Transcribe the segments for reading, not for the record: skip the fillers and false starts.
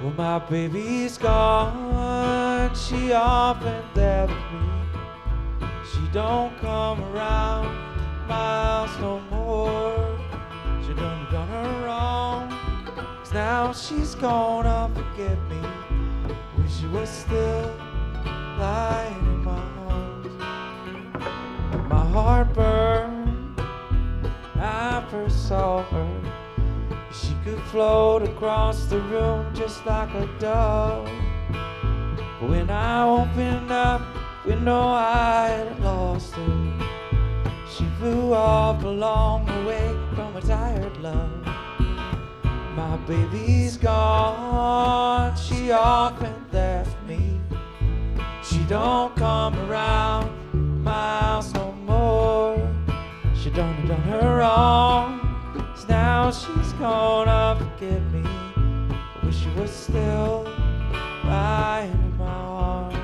Well, my baby's gone, she often there with me. She don't come around my house no more. She done her wrong, 'cause now she's gonna forget me. Wish she was still lying in my arms. My heart burned, I first saw her. She could float across the room just like a dove. But when I opened up the window, I had lost her. She flew off along the way from a tired love. My baby's gone, she often left me. She don't come around my house no more. She done her wrong, so now she's gonna forget me. I wish she was still lying in my arms.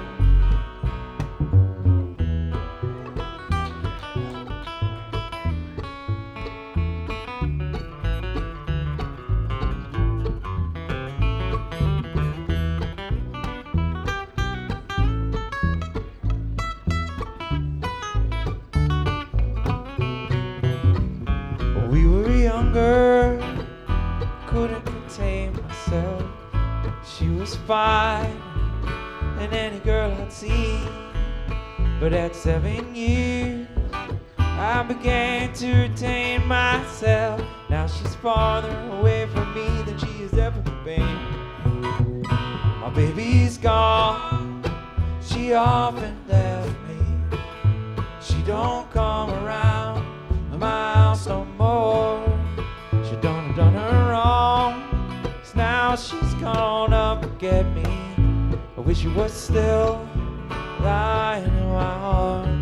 We were younger, couldn't contain myself. She was fine, and any girl I'd seen. But at 7 years, I began to retain myself. Now she's farther away from me than she has ever been. My baby's gone, she often left me. She don't come around my house no more. She done her wrong, so now she's gonna forget me. I wish she was still lying in my arms.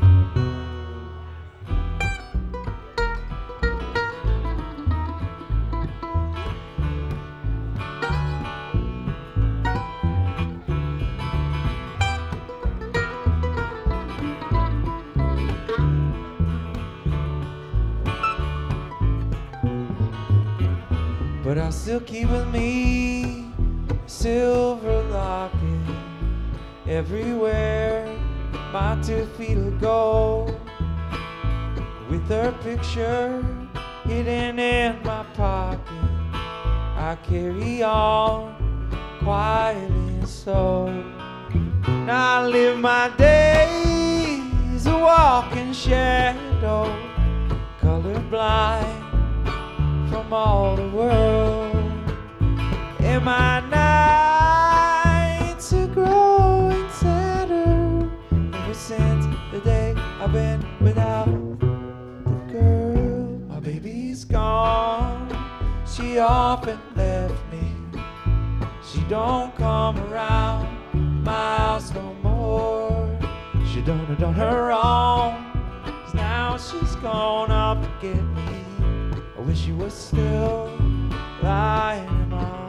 But I still keep with me a silver locket. Everywhere my 2 feet will go, with her picture hidden in my pocket, I carry on quietly and slow. Now I live my days a walking shadow, colorblind from all the world. And my nights are growing sadder ever since the day I've been without the girl. My baby's gone, she often left me. She don't come around my house no more. She done her wrong, 'cause now she's gonna forget me. I wish she was still lying in my arms.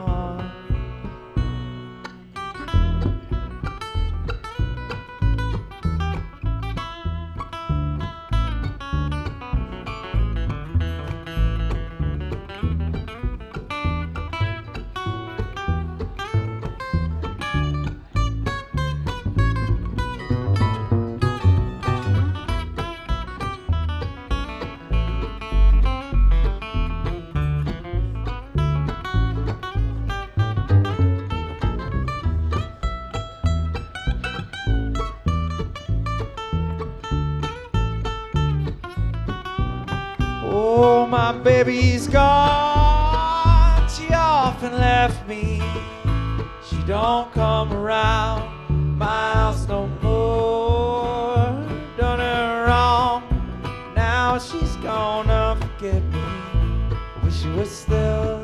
Oh, my baby's gone, she often left me. She don't come around my house no more. Done her wrong, now she's gonna forget me. Wish she was still